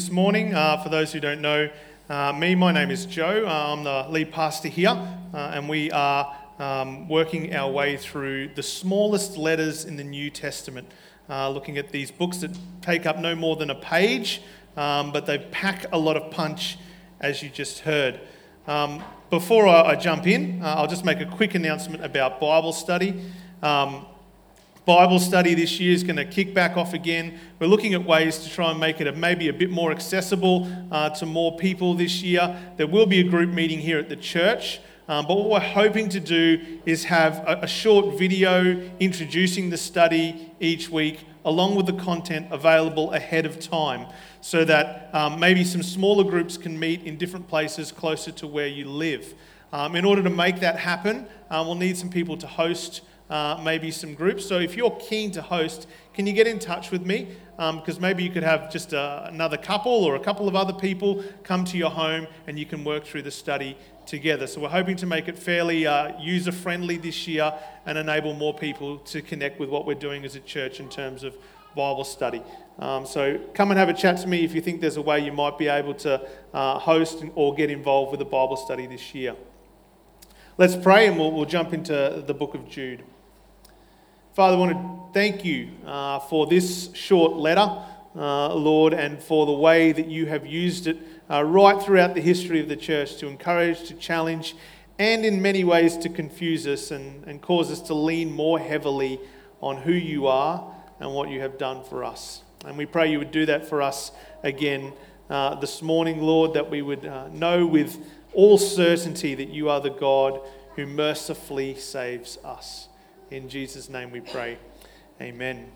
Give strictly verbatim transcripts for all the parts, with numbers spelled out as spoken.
this morning. Uh, for those who don't know uh, me, my name is Joe. Uh, I'm the lead pastor here, uh, and we are um, working our way through the smallest letters in the New Testament, uh, looking at these books that take up no more than a page, um, but they pack a lot of punch, as you just heard. Um, before I, I jump in, uh, I'll just make a quick announcement about Bible study. Um, Bible study this year is going to kick back off again. We're looking at ways to try and make it a, maybe a bit more accessible uh, to more people this year. There will be a group meeting here at the church, um, but what we're hoping to do is have a, a short video introducing the study each week, along with the content available ahead of time, so that um, maybe some smaller groups can meet in different places closer to where you live. Um, in order to make that happen, uh, we'll need some people to host Uh, maybe some groups. So if you're keen to host, can you get in touch with me? Because um, maybe you could have just uh, another couple or a couple of other people come to your home and you can work through the study together. So we're hoping to make it fairly uh, user-friendly this year and enable more people to connect with what we're doing as a church in terms of Bible study. Um, so come and have a chat to me if you think there's a way you might be able to uh, host or get involved with a Bible study this year. Let's pray and we'll, we'll jump into the book of Jude. Father, I want to thank you uh, for this short letter, uh, Lord, and for the way that you have used it uh, right throughout the history of the church to encourage, to challenge, and in many ways to confuse us and, and cause us to lean more heavily on who you are and what you have done for us. And we pray you would do that for us again uh, this morning, Lord, that we would uh, know with all certainty that you are the God who mercifully saves us. In Jesus' name we pray. Amen.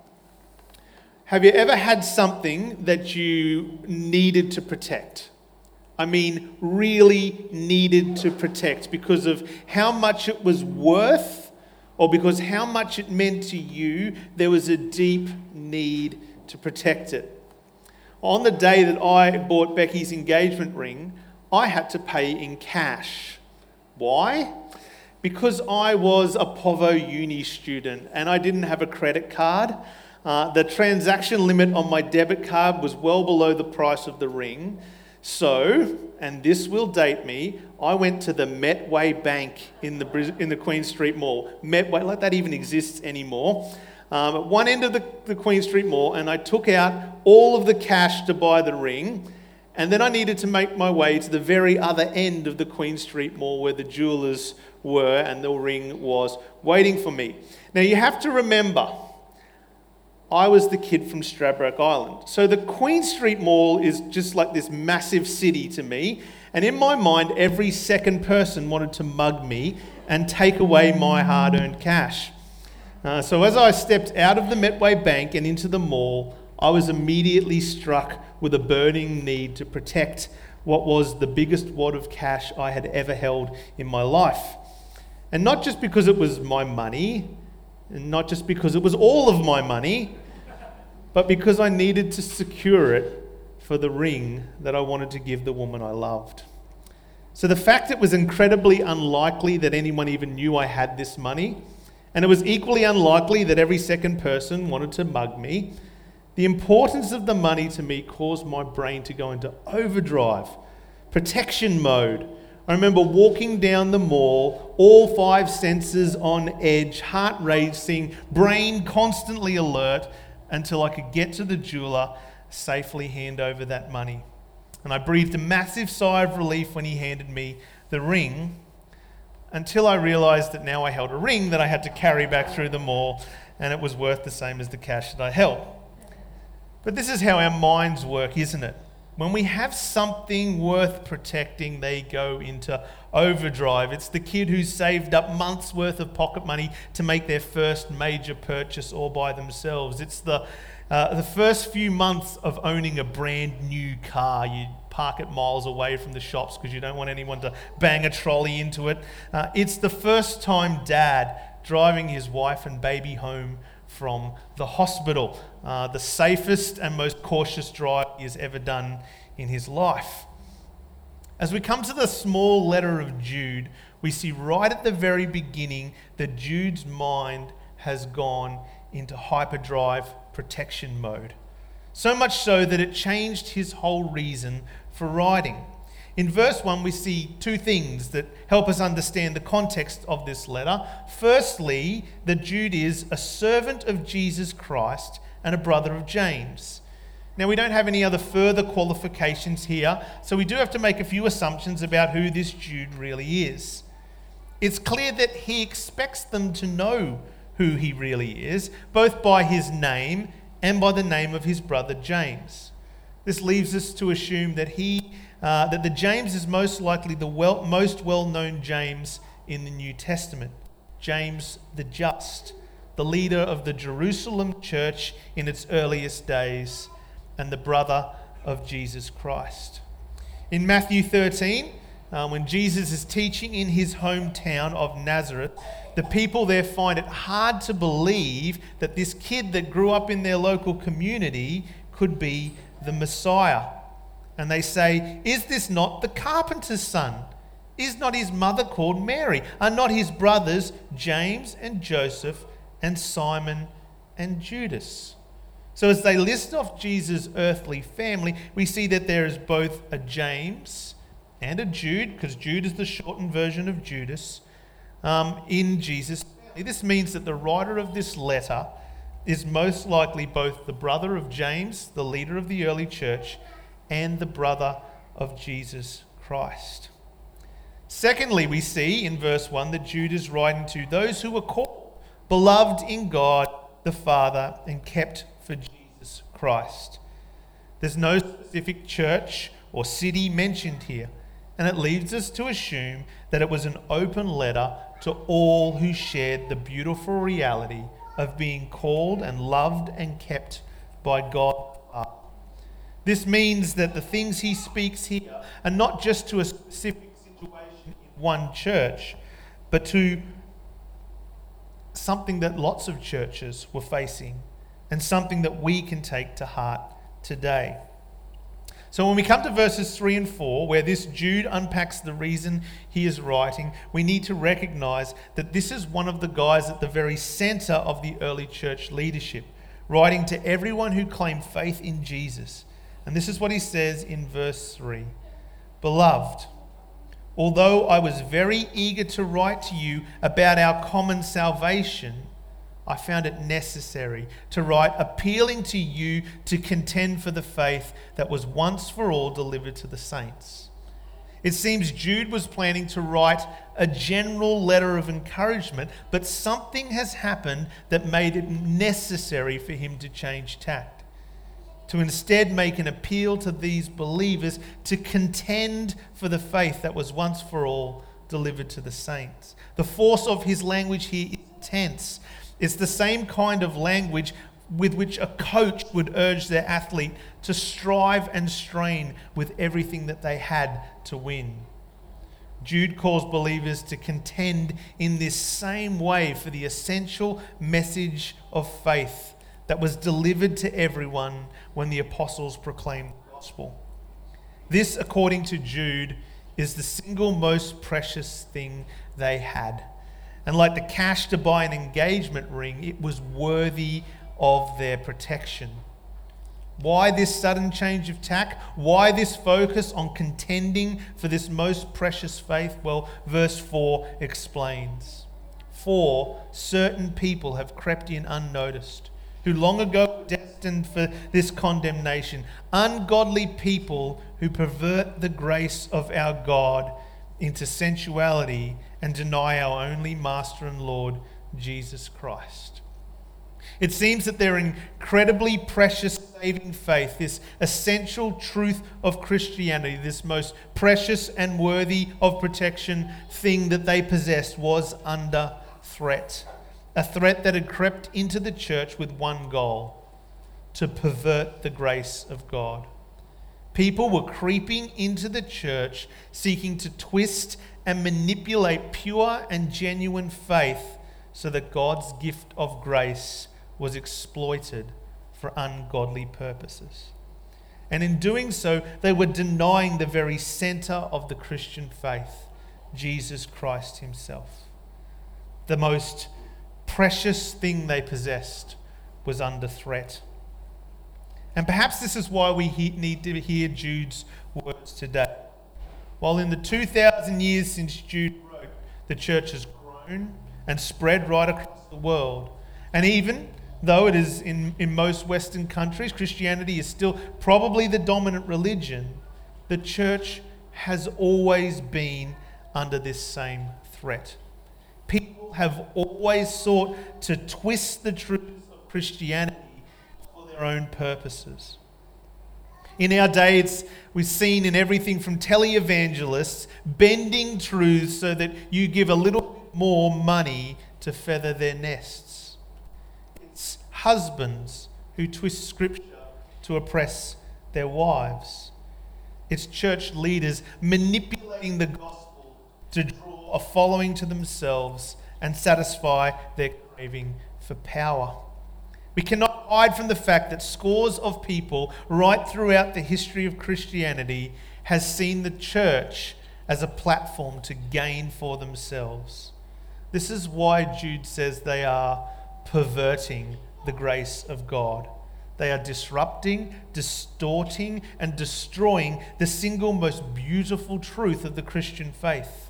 Have you ever had something that you needed to protect? I mean, really needed to protect because of how much it was worth or because how much it meant to you, there was a deep need to protect it. On the day that I bought Becky's engagement ring, I had to pay in cash. Why? Because I was a Povo uni student and I didn't have a credit card. Uh, the transaction limit on my debit card was well below the price of the ring. So, and this will date me, I went to the Metway Bank in the in the Queen Street Mall. Metway, like that even exists anymore. Um, at one end of the, the Queen Street Mall, and I took out all of the cash to buy the ring. And then I needed to make my way to the very other end of the Queen Street Mall where the jewellers were and the ring was waiting for me. Now you have to remember, I was the kid from Stradbroke Island. So the Queen Street Mall is just like this massive city to me. And in my mind, every second person wanted to mug me and take away my hard-earned cash. Uh, so as I stepped out of the Metway Bank and into the mall, I was immediately struck with a burning need to protect what was the biggest wad of cash I had ever held in my life. And not just because it was my money, and not just because it was all of my money, but because I needed to secure it for the ring that I wanted to give the woman I loved. So the fact it was incredibly unlikely that anyone even knew I had this money, and it was equally unlikely that every second person wanted to mug me, the importance of the money to me caused my brain to go into overdrive, protection mode. I remember walking down the mall, all five senses on edge, heart racing, brain constantly alert, until I could get to the jeweler, safely hand over that money. And I breathed a massive sigh of relief when he handed me the ring, until I realised that now I held a ring that I had to carry back through the mall, and it was worth the same as the cash that I held. But this is how our minds work, isn't it? When we have something worth protecting, they go into overdrive. It's the kid who's saved up months' worth of pocket money to make their first major purchase all by themselves. It's the uh, the first few months of owning a brand new car. You park it miles away from the shops because you don't want anyone to bang a trolley into it. Uh, it's the first time dad driving his wife and baby home from the hospital, uh, the safest and most cautious drive he has ever done in his life. As we come to the small letter of Jude, we see right at the very beginning that Jude's mind has gone into hyperdrive protection mode. so much so that it changed his whole reason for writing. In verse one, we see two things that help us understand the context of this letter. Firstly, that Jude is a servant of Jesus Christ and a brother of James. Now, we don't have any other further qualifications here, so we do have to make a few assumptions about who this Jude really is. It's clear that he expects them to know who he really is, both by his name and by the name of his brother James. This leaves us to assume that he, uh, that the James is most likely the well, most well-known James in the New Testament, James the Just, the leader of the Jerusalem church in its earliest days, and the brother of Jesus Christ. In Matthew thirteen, uh, when Jesus is teaching in his hometown of Nazareth, the people there find it hard to believe that this kid that grew up in their local community could be the Messiah. And they say, "Is this not the carpenter's son? Is not his mother called Mary? Are not his brothers James and Joseph and Simon and Judas?" So as they list off Jesus' earthly family, we see that there is both a James and a Jude, because Jude is the shortened version of Judas, um, in Jesus' family. This means that the writer of this letter is most likely both the brother of James, the leader of the early church, and the brother of Jesus Christ. Secondly, we see in verse one that Jude is writing to those who were called, beloved in God the Father, and kept for Jesus Christ. There's no specific church or city mentioned here, and it leads us to assume that it was an open letter to all who shared the beautiful reality of being called and loved and kept by God. This means that the things he speaks here are not just to a specific situation in one church, but to something that lots of churches were facing and something that we can take to heart today. So when we come to verses three and four, where this Jude unpacks the reason he is writing, we need to recognize that this is one of the guys at the very center of the early church leadership, writing to everyone who claimed faith in Jesus. And this is what he says in verse three. "Beloved, although I was very eager to write to you about our common salvation, I found it necessary to write appealing to you to contend for the faith that was once for all delivered to the saints." It seems Jude was planning to write a general letter of encouragement, but something has happened that made it necessary for him to change tact, to instead make an appeal to these believers to contend for the faith that was once for all delivered to the saints. The force of his language here is intense. It's the same kind of language with which a coach would urge their athlete to strive and strain with everything that they had to win. Jude calls believers to contend in this same way for the essential message of faith that was delivered to everyone when the apostles proclaimed the gospel. This, according to Jude, is the single most precious thing they had. And like the cash to buy an engagement ring, it was worthy of their protection. Why this sudden change of tack? Why this focus on contending for this most precious faith? Well, verse four explains. "For certain people have crept in unnoticed, who long ago were destined for this condemnation, ungodly people who pervert the grace of our God into sensuality and deny our only Master and Lord, Jesus Christ." It seems that their incredibly precious saving faith, this essential truth of Christianity, this most precious and worthy of protection thing that they possessed, was under threat. A threat that had crept into the church with one goal: to pervert the grace of God. People were creeping into the church seeking to twist and manipulate pure and genuine faith so that God's gift of grace was exploited for ungodly purposes. And in doing so, they were denying the very center of the Christian faith, Jesus Christ himself. The most precious thing they possessed was under threat. And perhaps this is why we he- need to hear Jude's words today. While in the two thousand years since Jude wrote, the church has grown and spread right across the world. And even though it is in, in most Western countries, Christianity is still probably the dominant religion, the church has always been under this same threat. People have always sought to twist the truth of Christianity for their own purposes. In our day, it's, we've seen in everything from televangelists bending truths so that you give a little more money to feather their nests. It's husbands who twist scripture to oppress their wives. It's church leaders manipulating the gospel to draw a following to themselves and satisfy their craving for power. We cannot hide from the fact that scores of people right throughout the history of Christianity has seen the church as a platform to gain for themselves. This is why Jude says they are perverting the grace of God. They are disrupting, distorting, and destroying the single most beautiful truth of the Christian faith.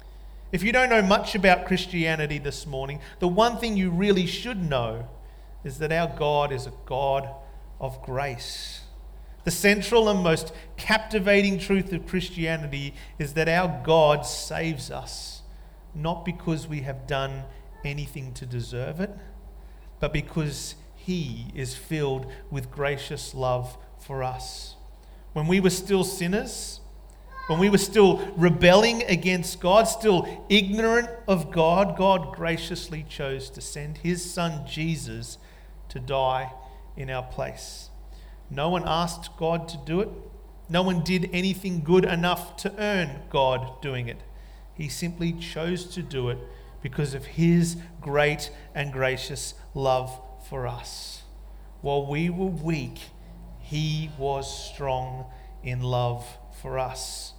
If you don't know much about Christianity this morning, the one thing you really should know is that our God is a God of grace. The central and most captivating truth of Christianity is that our God saves us, not because we have done anything to deserve it, but because He is filled with gracious love for us. When we were still sinners, when we were still rebelling against God, still ignorant of God, God graciously chose to send His Son Jesus to die in our place. No one asked God to do it. No one did anything good enough to earn God doing it. He simply chose to do it because of His great and gracious love for us. While we were weak, He was strong in love for us.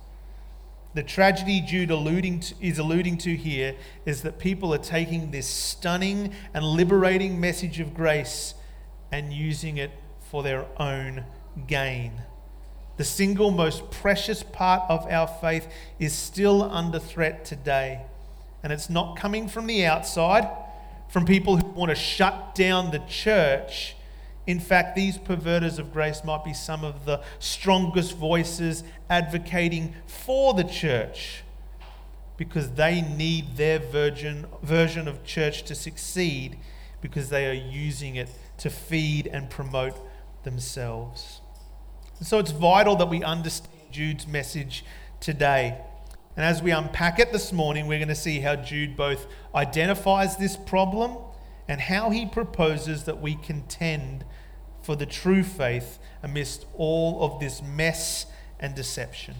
The tragedy Jude alluding to, is alluding to here is that people are taking this stunning and liberating message of grace and using it for their own gain. The single most precious part of our faith is still under threat today. And it's not coming from the outside, from people who want to shut down the church. In fact, these perverters of grace might be some of the strongest voices advocating for the church because they need their version, version of church to succeed because they are using it to feed and promote themselves. And so it's vital that we understand Jude's message today. And as we unpack it this morning, we're going to see how Jude both identifies this problem and how he proposes that we contend for the true faith amidst all of this mess and deception.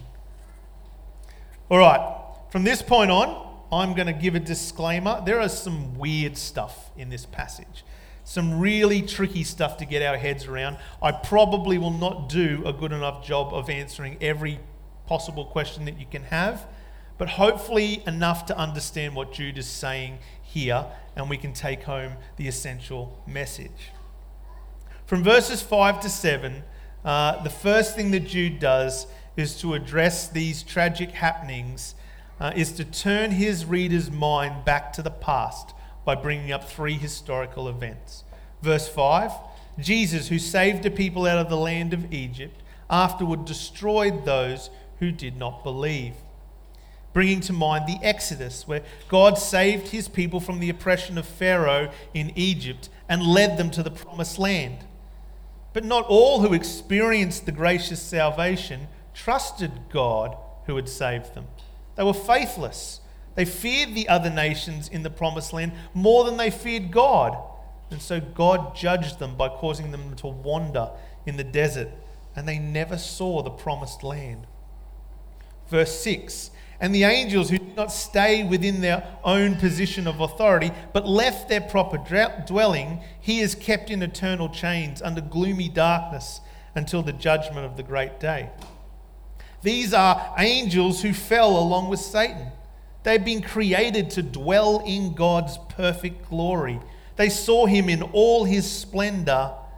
All right, from this point on, I'm going to give a disclaimer. There is some weird stuff in this passage, some really tricky stuff to get our heads around. I probably will not do a good enough job of answering every possible question that you can have, but hopefully enough to understand what Jude is saying here, and we can take home the essential message. From verses five to seven, uh, the first thing that Jude does is to address these tragic happenings, uh, is to turn his reader's mind back to the past by bringing up three historical events. Verse five, Jesus, who saved the people out of the land of Egypt, afterward destroyed those who did not believe. Bringing to mind the Exodus, where God saved his people from the oppression of Pharaoh in Egypt and led them to the promised land. But not all who experienced the gracious salvation trusted God who had saved them. They were faithless. They feared the other nations in the promised land more than they feared God. And so God judged them by causing them to wander in the desert, and they never saw the promised land. Verse six, and the angels who did not stay within their own position of authority, but left their proper dwelling, he is kept in eternal chains under gloomy darkness until the judgment of the great day. These are angels who fell along with Satan. They've been created to dwell in God's perfect glory. They saw him in all his splendor,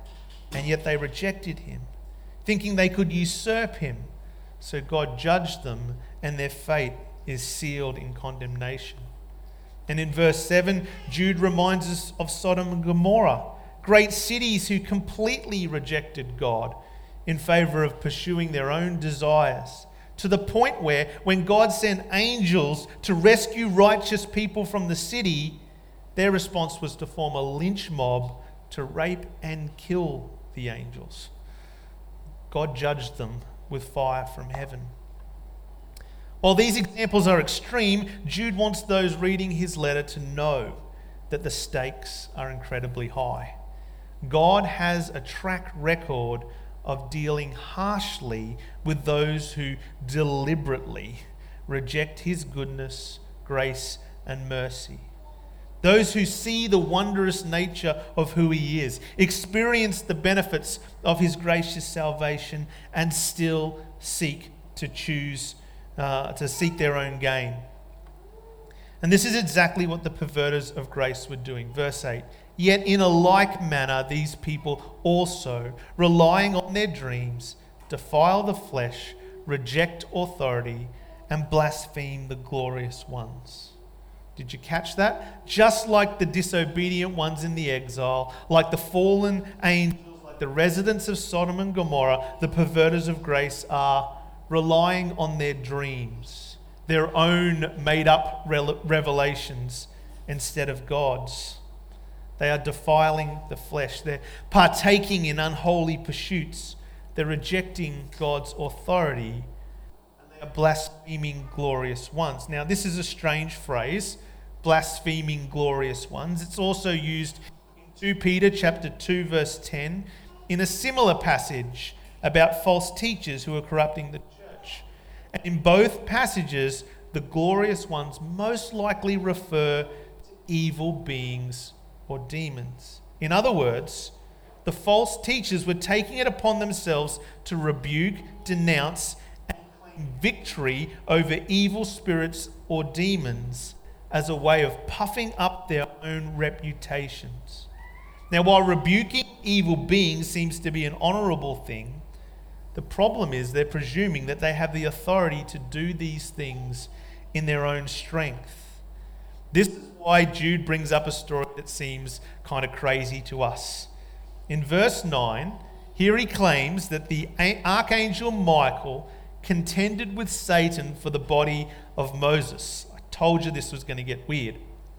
and yet they rejected him, thinking they could usurp him. So God judged them, and their fate is sealed in condemnation. And in verse seven, Jude reminds us of Sodom and Gomorrah, great cities who completely rejected God in favour of pursuing their own desires, to the point where when God sent angels to rescue righteous people from the city, their response was to form a lynch mob to rape and kill the angels. God judged them with fire from heaven. While these examples are extreme, Jude wants those reading his letter to know that the stakes are incredibly high. God has a track record of dealing harshly with those who deliberately reject his goodness, grace, and mercy. Those who see the wondrous nature of who he is, experience the benefits of his gracious salvation, and still seek to choose, uh, to seek their own gain. And this is exactly what the perverters of grace were doing. Verse eight, yet in a like manner these people also, relying on their dreams, defile the flesh, reject authority, and blaspheme the glorious ones. Did you catch that? Just like the disobedient ones in the exile, like the fallen angels, like the residents of Sodom and Gomorrah, the perverters of grace are relying on their dreams, their own made-up revelations instead of God's. They are defiling the flesh. They're partaking in unholy pursuits. They're rejecting God's authority. And they are blaspheming glorious ones. Now, this is a strange phrase, blaspheming glorious ones. It's also used in Second Peter chapter two, verse ten, in a similar passage about false teachers who are corrupting the church. And in both passages, the glorious ones most likely refer to evil beings or demons. In other words, the false teachers were taking it upon themselves to rebuke, denounce, and claim victory over evil spirits or demons as a way of puffing up their own reputations. Now, while rebuking evil beings seems to be an honourable thing, the problem is they're presuming that they have the authority to do these things in their own strength. This is why Jude brings up a story that seems kind of crazy to us. In verse nine, here he claims that the archangel Michael contended with Satan for the body of Moses. I told you this was going to get weird.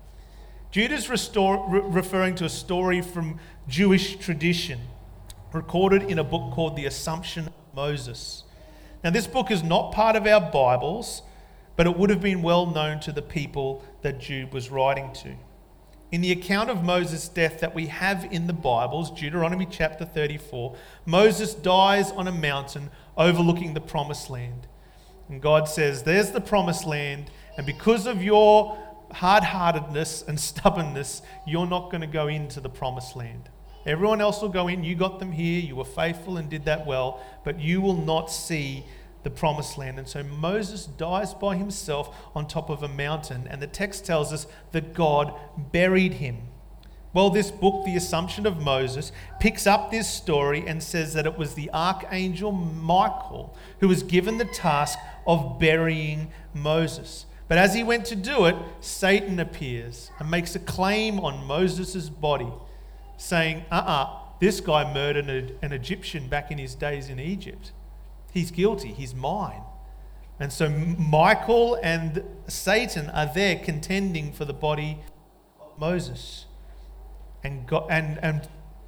Jude is restore, re- referring to a story from Jewish tradition recorded in a book called The Assumption of Moses. Now, this book is not part of our Bibles, but it would have been well known to the people that Jude was writing to. In the account of Moses' death that we have in the Bibles, Deuteronomy chapter thirty-four, Moses dies on a mountain overlooking the promised land. And God says, there's the promised land, and because of your hard-heartedness and stubbornness, you're not going to go into the promised land. Everyone else will go in. You got them here. You were faithful and did that well, but you will not see the promised land. And so Moses dies by himself on top of a mountain, and the text tells us that God buried him. Well, this book, The Assumption of Moses, picks up this story and says that it was the archangel Michael who was given the task of burying Moses. But as he went to do it, Satan appears and makes a claim on Moses' body, saying, uh-uh, this guy murdered an Egyptian back in his days in Egypt. He's guilty, he's mine. And so Michael and Satan are there contending for the body of Moses. And God, and, and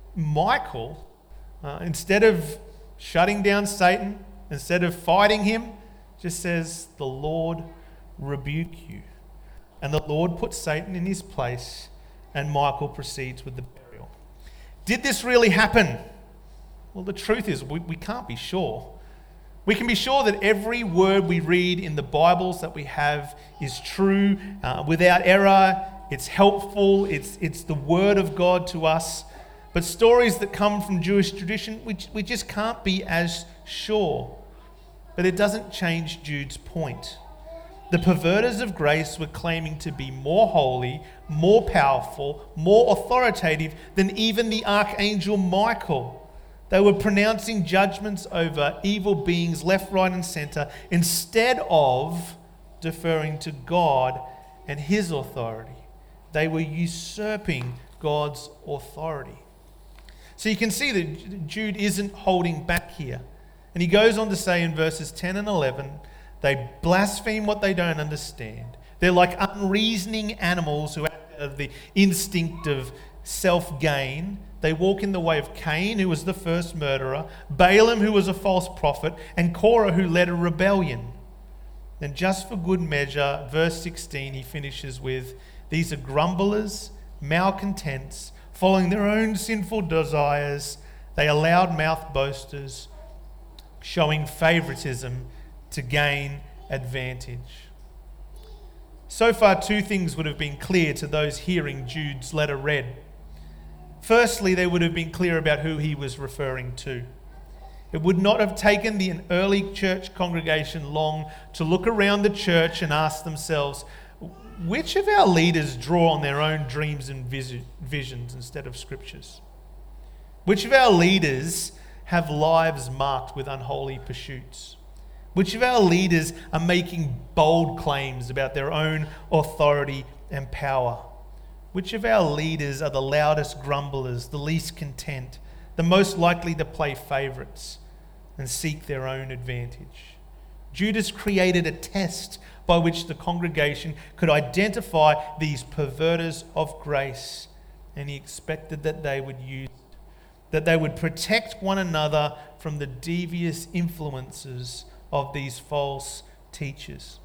Michael, uh, instead of shutting down Satan, instead of fighting him, just says, the Lord rebuke you. And the Lord puts Satan in his place, and Michael proceeds with the burial. Did this really happen? Well, the truth is we, we can't be sure. We can be sure that every word we read in the Bibles that we have is true, uh, without error. It's helpful. It's, it's the word of God to us. But stories that come from Jewish tradition, we, we just can't be as sure. But it doesn't change Jude's point. The perverters of grace were claiming to be more holy, more powerful, more authoritative than even the archangel Michael. They were pronouncing judgments over evil beings left, right, and centre instead of deferring to God and his authority. They were usurping God's authority. So you can see that Jude isn't holding back here. And he goes on to say in verses ten and eleven, they blaspheme what they don't understand. They're like unreasoning animals who act out of the instinct of self-gain. They walk in the way of Cain, who was the first murderer, Balaam, who was a false prophet, and Korah, who led a rebellion. And just for good measure, verse sixteen, he finishes with, these are grumblers, malcontents, following their own sinful desires. They are loud-mouthed boasters, showing favoritism to gain advantage. So far, two things would have been clear to those hearing Jude's letter read. Firstly, they would have been clear about who he was referring to. It would not have taken the early church congregation long to look around the church and ask themselves, which of our leaders draw on their own dreams and visions instead of scriptures? Which of our leaders have lives marked with unholy pursuits? Which of our leaders are making bold claims about their own authority and power? Which of our leaders are the loudest grumblers, the least content, the most likely to play favourites and seek their own advantage? Judas created a test by which the congregation could identify these perverters of grace, and he expected that they would use it, that they would protect one another from the devious influences of these false teachers.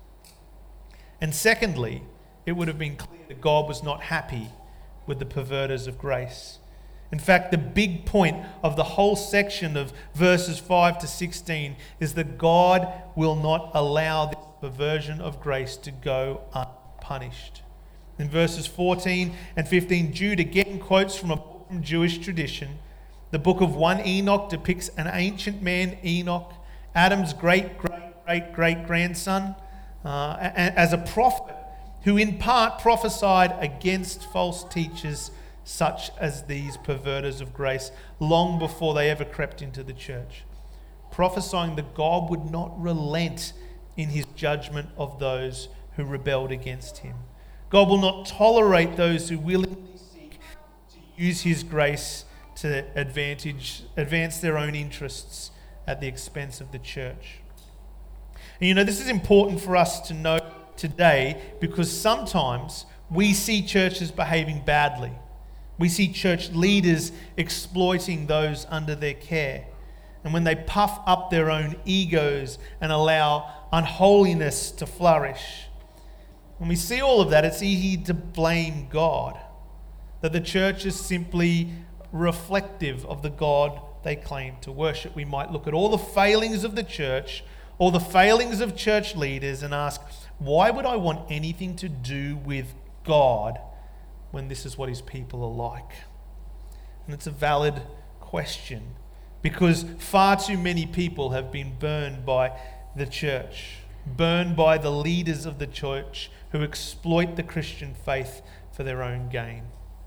And secondly, it would have been clear that God was not happy with the perverters of grace. In fact, the big point of the whole section of verses five to sixteen is that God will not allow this perversion of grace to go unpunished. In verses fourteen and fifteen, Jude again quotes from a book from Jewish tradition. The book of First Enoch depicts an ancient man, Enoch, Adam's great, great, great, great grandson, uh, as a prophet who in part prophesied against false teachers such as these perverters of grace long before they ever crept into the church, prophesying that God would not relent in his judgment of those who rebelled against him. God will not tolerate those who willingly seek to use his grace to advantage, advance their own interests at the expense of the church. And you know, this is important for us to know today because sometimes we see churches behaving badly. We see church leaders exploiting those under their care. And when they puff up their own egos and allow unholiness to flourish, when we see all of that, it's easy to blame God. That the church is simply reflective of the God they claim to worship. We might look at all the failings of the church, all the failings of church leaders, and ask, why would I want anything to do with God when this is what his people are like? And it's a valid question because far too many people have been burned by the church, burned by the leaders of the church who exploit the Christian faith for their own gain.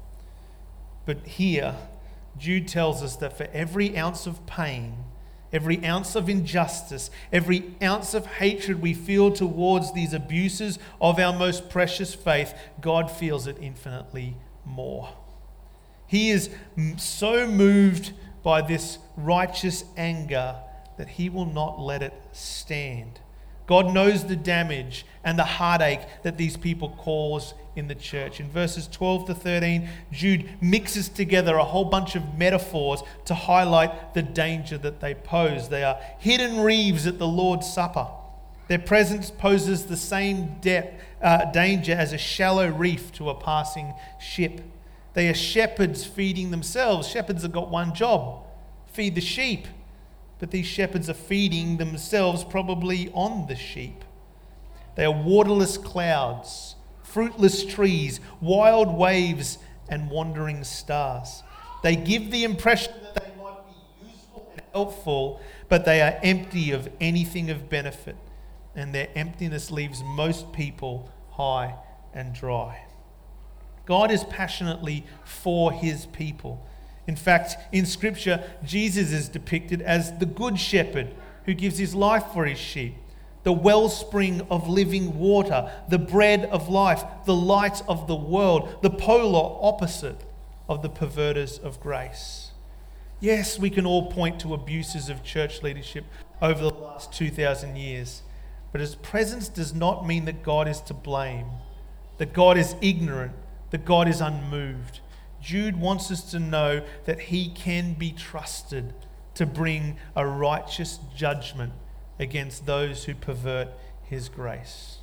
But here, Jude tells us that for every ounce of pain, every ounce of injustice, every ounce of hatred we feel towards these abuses of our most precious faith, God feels it infinitely more. He is so moved by this righteous anger that he will not let it stand. God knows the damage and the heartache that these people cause in the church. In verses twelve to thirteen, Jude mixes together a whole bunch of metaphors to highlight the danger that they pose. They are hidden reeves at the Lord's Supper. Their presence poses the same de- uh, danger as a shallow reef to a passing ship. They are shepherds feeding themselves. Shepherds have got one job, feed the sheep. But these shepherds are feeding themselves probably on the sheep. They are waterless clouds, fruitless trees, wild waves, and wandering stars. They give the impression that they might be useful and helpful, but they are empty of anything of benefit, and their emptiness leaves most people high and dry. God is passionately for his people, In fact, in Scripture, Jesus is depicted as the good shepherd who gives his life for his sheep, the wellspring of living water, the bread of life, the light of the world, the polar opposite of the perverters of grace. Yes, we can all point to abuses of church leadership over the last two thousand years, but his presence does not mean that God is to blame, that God is ignorant, that God is unmoved. Jude wants us to know that he can be trusted to bring a righteous judgment against those who pervert his grace.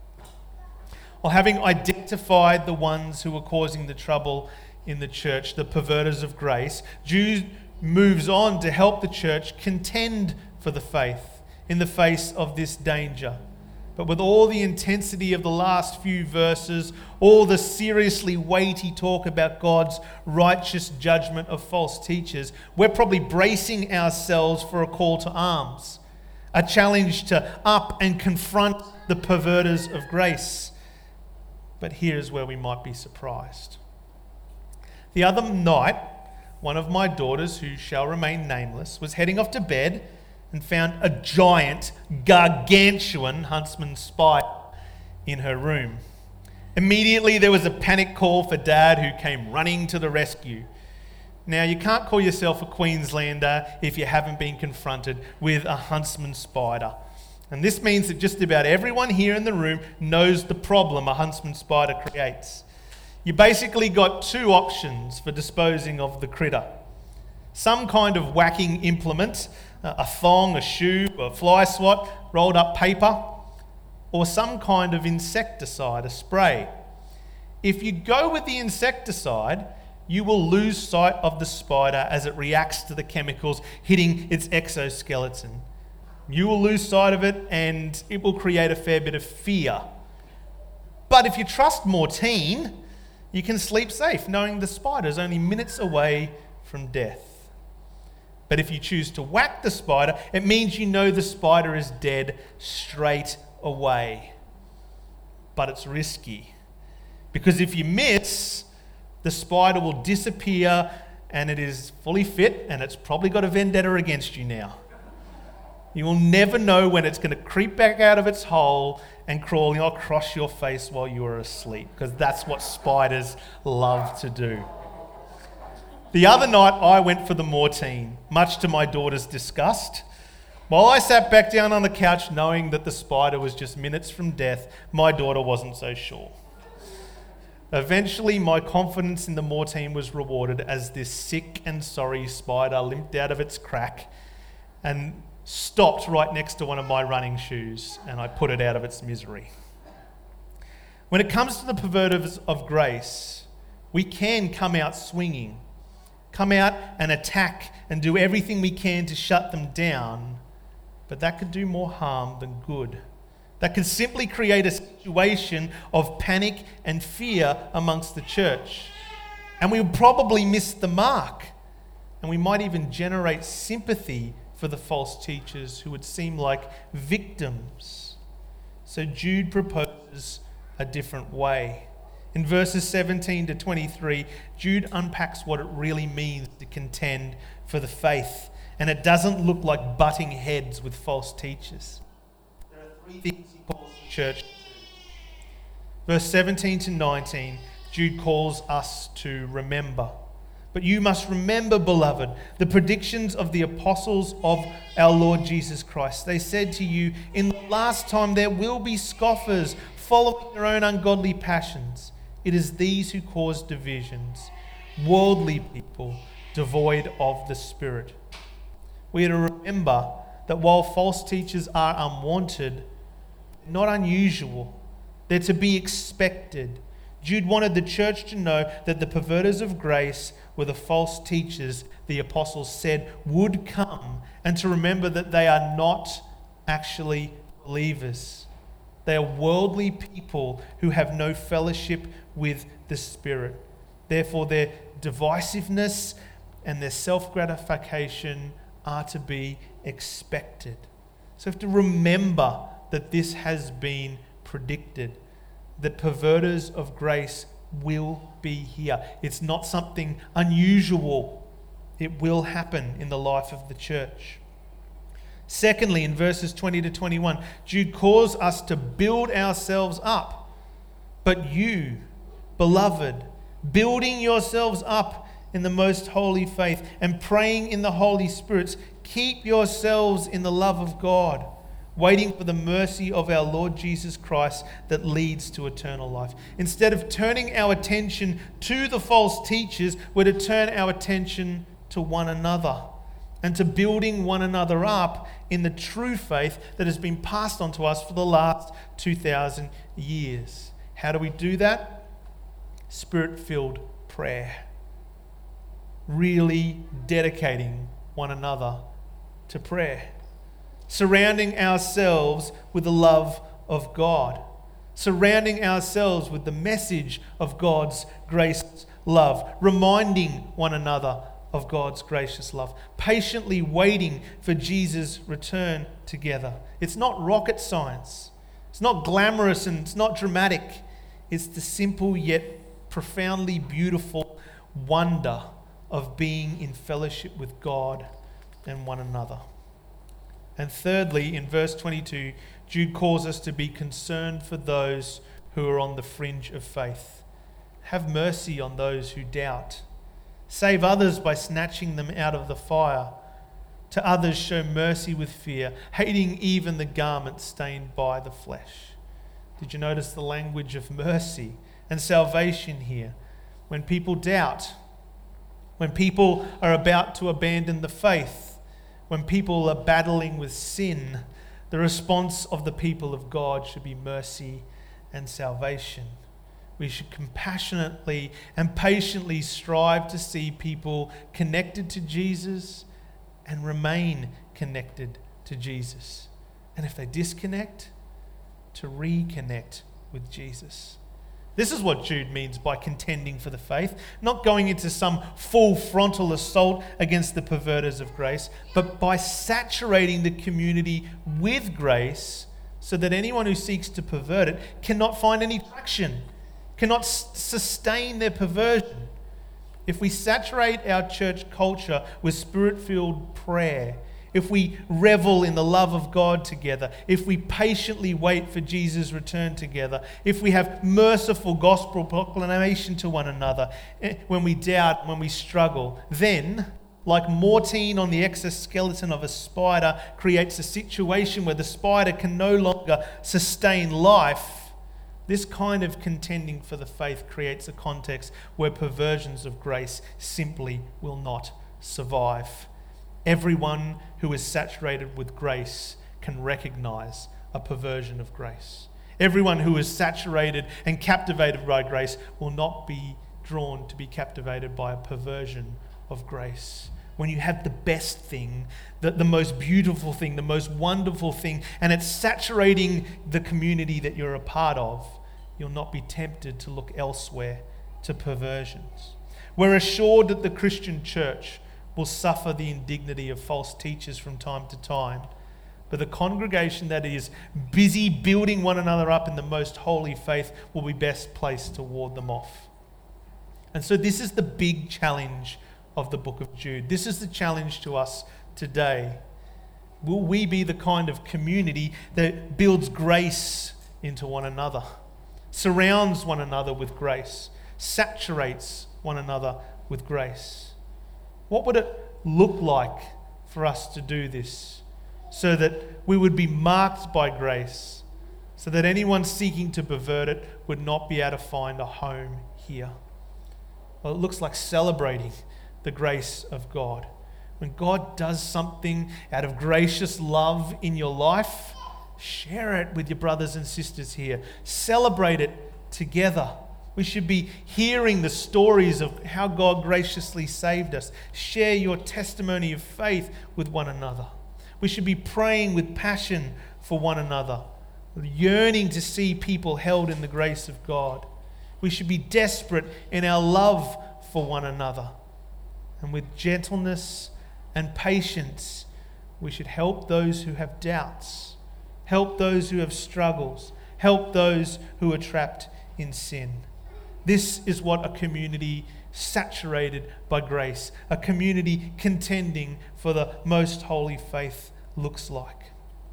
Well, having identified the ones who were causing the trouble in the church, the perverters of grace, Jude moves on to help the church contend for the faith in the face of this danger. But with all the intensity of the last few verses, all the seriously weighty talk about God's righteous judgment of false teachers, we're probably bracing ourselves for a call to arms, a challenge to up and confront the perverters of grace. But here's where we might be surprised. The other night, one of my daughters, who shall remain nameless, was heading off to bed and found a giant, gargantuan huntsman spider in her room. Immediately there was a panic call for Dad, who came running to the rescue. Now, you can't call yourself a Queenslander if you haven't been confronted with a huntsman spider. And this means that just about everyone here in the room knows the problem a huntsman spider creates. You basically got two options for disposing of the critter. Some kind of whacking implement, a thong, a shoe, a fly swat, rolled up paper, or some kind of insecticide, a spray. If you go with the insecticide, you will lose sight of the spider as it reacts to the chemicals hitting its exoskeleton. You will lose sight of it and it will create a fair bit of fear. But if you trust Mortine, you can sleep safe knowing the spider is only minutes away from death. But if you choose to whack the spider, it means you know the spider is dead straight away. But it's risky, because if you miss, the spider will disappear and it is fully fit and it's probably got a vendetta against you now. You will never know when it's going to creep back out of its hole and crawl across your face while you are asleep, because that's what spiders love to do. The other night I went for the Mortine, much to my daughter's disgust. While I sat back down on the couch knowing that the spider was just minutes from death, my daughter wasn't so sure. Eventually, my confidence in the Mortine was rewarded as this sick and sorry spider limped out of its crack and stopped right next to one of my running shoes, and I put it out of its misery. When it comes to the perverters of grace, we can come out swinging, come out and attack and do everything we can to shut them down, but that could do more harm than good. That could simply create a situation of panic and fear amongst the church. And we would probably miss the mark. And we might even generate sympathy for the false teachers who would seem like victims. So Jude proposes a different way. In verses seventeen to twenty-three, Jude unpacks what it really means to contend for the faith. And it doesn't look like butting heads with false teachers. There are three things he calls the church to do. Verse seventeen to nineteen, Jude calls us to remember. But you must remember, beloved, the predictions of the apostles of our Lord Jesus Christ. They said to you, in the last time there will be scoffers following their own ungodly passions. It is these who cause divisions, worldly people devoid of the Spirit. We are to remember that while false teachers are unwanted, not unusual, they're to be expected. Jude wanted the church to know that the perverters of grace were the false teachers the apostles said would come, and to remember that they are not actually believers. They are worldly people who have no fellowship with the Spirit. Therefore, their divisiveness and their self-gratification are to be expected. So we have to remember that this has been predicted. The perverters of grace will be here. It's not something unusual. It will happen in the life of the church. Secondly, in verses twenty to twenty-one, Jude calls us to build ourselves up. But you, beloved, building yourselves up in the most holy faith and praying in the Holy Spirits, keep yourselves in the love of God, waiting for the mercy of our Lord Jesus Christ that leads to eternal life. Instead of turning our attention to the false teachers, we're to turn our attention to one another and to building one another up in the true faith that has been passed on to us for the last two thousand years. How do we do that? Spirit-filled prayer. Really dedicating one another to prayer. Surrounding ourselves with the love of God. Surrounding ourselves with the message of God's gracious love. Reminding one another of God's gracious love. Patiently waiting for Jesus' return together. It's not rocket science. It's not glamorous and it's not dramatic. It's the simple yet profoundly beautiful wonder of being in fellowship with God and one another. And thirdly, in verse twenty-two, Jude calls us to be concerned for those who are on the fringe of faith. Have mercy on those who doubt. Save others by snatching them out of the fire. To others show mercy with fear, hating even the garment stained by the flesh. Did you notice the language of mercy and salvation here? When people doubt, when people are about to abandon the faith, when people are battling with sin, the response of the people of God should be mercy and salvation. We should compassionately and patiently strive to see people connected to Jesus and remain connected to Jesus. And if they disconnect, to reconnect with Jesus. This is what Jude means by contending for the faith, not going into some full frontal assault against the perverters of grace, but by saturating the community with grace so that anyone who seeks to pervert it cannot find any traction, cannot s- sustain their perversion. If we saturate our church culture with spirit-filled prayer, if we revel in the love of God together, if we patiently wait for Jesus' return together, if we have merciful gospel proclamation to one another, when we doubt, when we struggle, then, like mortine on the exoskeleton of a spider creates a situation where the spider can no longer sustain life, this kind of contending for the faith creates a context where perversions of grace simply will not survive. Everyone who is saturated with grace can recognize a perversion of grace. Everyone who is saturated and captivated by grace will not be drawn to be captivated by a perversion of grace. When you have the best thing, the, the most beautiful thing, the most wonderful thing, and it's saturating the community that you're a part of, you'll not be tempted to look elsewhere to perversions. We're assured that the Christian church will suffer the indignity of false teachers from time to time. But the congregation that is busy building one another up in the most holy faith will be best placed to ward them off. And so this is the big challenge of the book of Jude. This is the challenge to us today. Will we be the kind of community that builds grace into one another, surrounds one another with grace, saturates one another with grace? What would it look like for us to do this so that we would be marked by grace, so that anyone seeking to pervert it would not be able to find a home here? Well, it looks like celebrating the grace of God. When God does something out of gracious love in your life, share it with your brothers and sisters here. Celebrate it together. We should be hearing the stories of how God graciously saved us. Share your testimony of faith with one another. We should be praying with passion for one another, yearning to see people held in the grace of God. We should be desperate in our love for one another. And with gentleness and patience, we should help those who have doubts, help those who have struggles, help those who are trapped in sin. This is what a community saturated by grace, a community contending for the most holy faith looks like.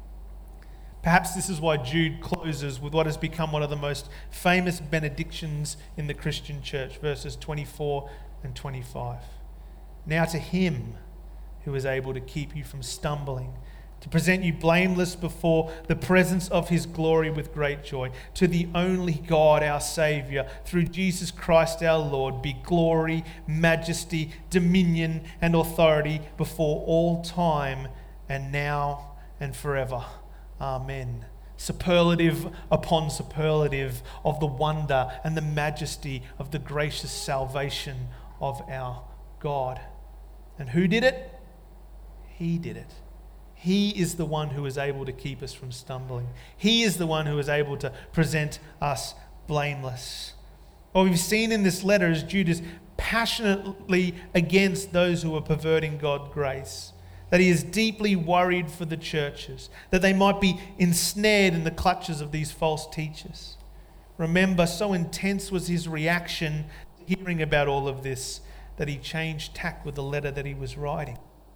Perhaps this is why Jude closes with what has become one of the most famous benedictions in the Christian church, verses twenty-four and twenty-five. Now to him who is able to keep you from stumbling, to present you blameless before the presence of his glory with great joy, to the only God, our Saviour, through Jesus Christ our Lord, be glory, majesty, dominion, and authority before all time, and now and forever. Amen. Superlative upon superlative of the wonder and the majesty of the gracious salvation of our God. And who did it? He did it. He is the one who is able to keep us from stumbling. He is the one who is able to present us blameless. What we've seen in this letter is Jude is passionately against those who are perverting God's grace. That he is deeply worried for the churches, that they might be ensnared in the clutches of these false teachers. Remember, so intense was his reaction to hearing about all of this that he changed tack with the letter that he was writing.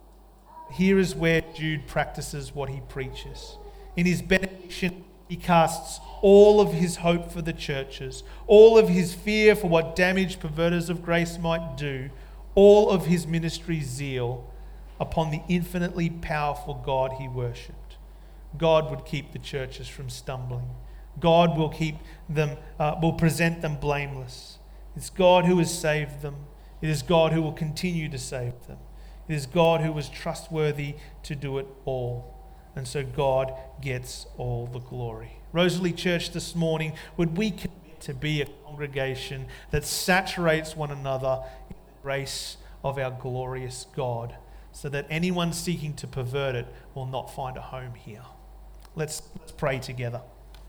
Here is where Jude practices what he preaches. In his benediction, he casts all of his hope for the churches, all of his fear for what damaged perverters of grace might do, all of his ministry zeal upon the infinitely powerful God he worshipped. God would keep the churches from stumbling. God will keep them, uh, will present them blameless. It's God who has saved them. It is God who will continue to save them. It is God who was trustworthy to do it all. And so God gets all the glory. Rosalie Church this morning, would we commit to be a congregation that saturates one another in the grace of our glorious God, so that anyone seeking to pervert it will not find a home here? Let's, let's pray together.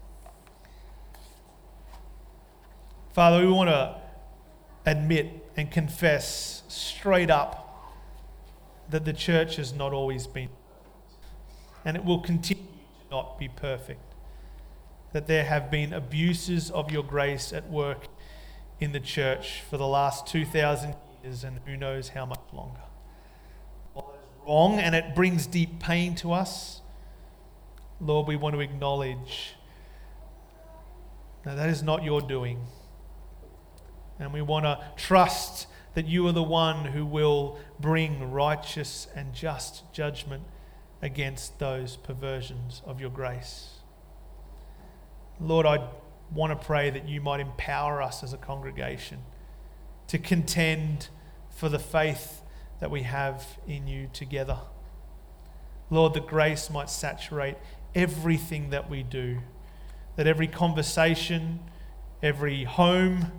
Father, we want to admit and confess straight up that the church has not always been, and it will continue to not be perfect. That there have been abuses of your grace at work in the church for the last two thousand years, and who knows how much longer. Well, that's wrong, and it brings deep pain to us. Lord, we want to acknowledge that that is not your doing. And we want to trust that you are the one who will bring righteous and just judgment against those perversions of your grace. Lord, I want to pray that you might empower us as a congregation to contend for the faith that we have in you together. Lord, that grace might saturate everything that we do, that every conversation, every home,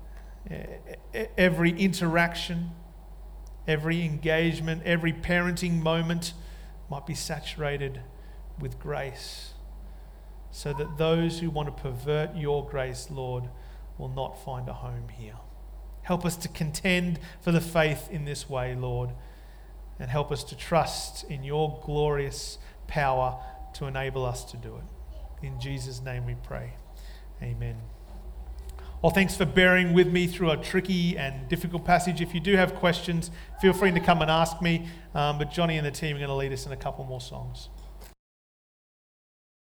every interaction, every engagement, every parenting moment might be saturated with grace, so that those who want to pervert your grace, Lord, will not find a home here. Help us to contend for the faith in this way, Lord, and help us to trust in your glorious power to enable us to do it. In Jesus' name we pray. Amen. Well, thanks for bearing with me through a tricky and difficult passage. If you do have questions, feel free to come and ask me. Um, but Johnny and the team are going to lead us in a couple more songs.